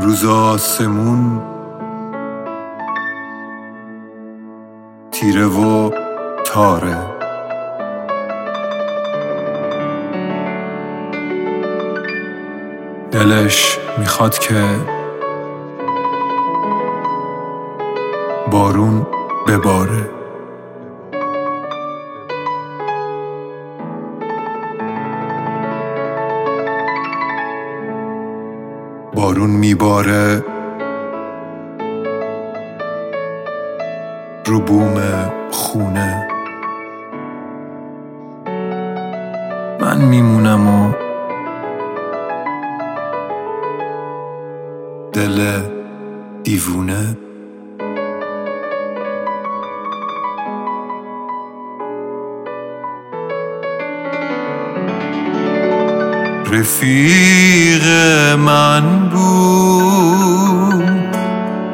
امروز آسمون تیره و تاره، دلش میخواد که بارون بباره. بارون میباره رو بوم خونه، من میمونم و دل دیوونه. رفیق من بود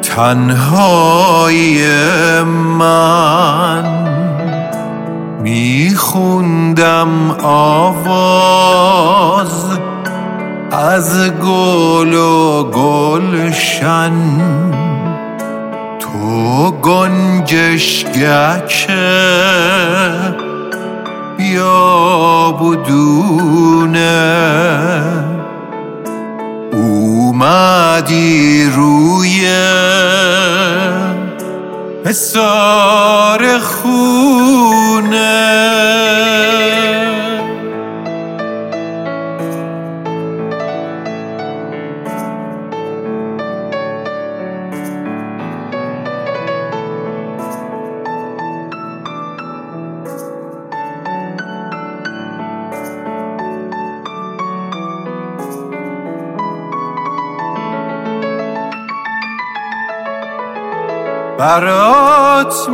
تنهایی من، میخوندم آواز از گل و گلشن، تو گنجشگک بیا بدونه، اومدی روی حصار خونه. برات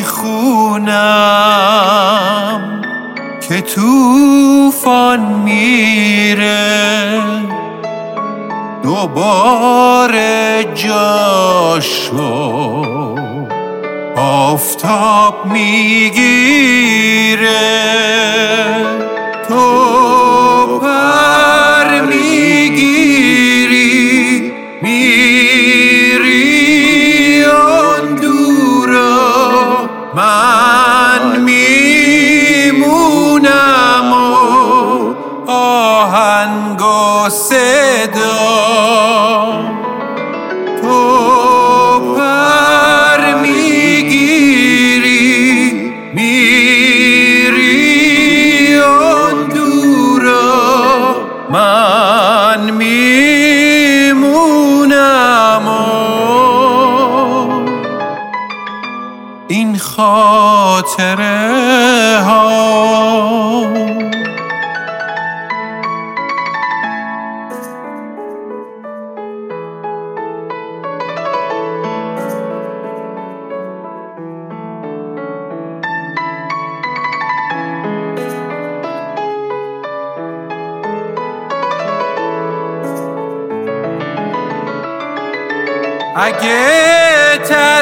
میخونم که طوفان میره، دوباره جاشو آفتاب میگیره، تو پر میگیری میری آن دورا، من میمونم و آهنگ و صدا، تو پر میگیری میری آن دورا، من میمونم و این خاطره ها اگه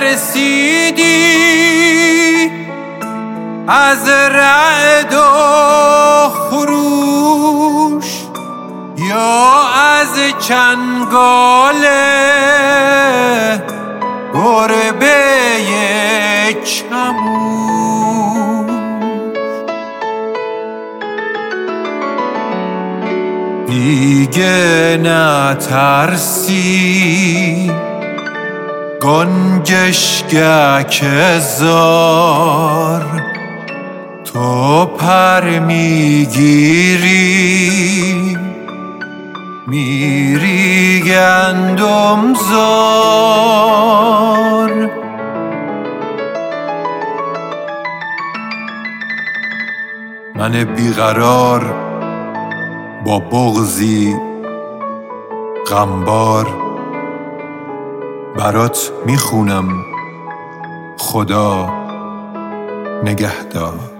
ترسیدی از رعد و خروش یا از چنگال گربه چموش، دیگه نترسی گنجشگک زار، تو پر میگیری میری گندم زار، من بیقرار با بغضی غمبار برات میخونم خدا نگهدار.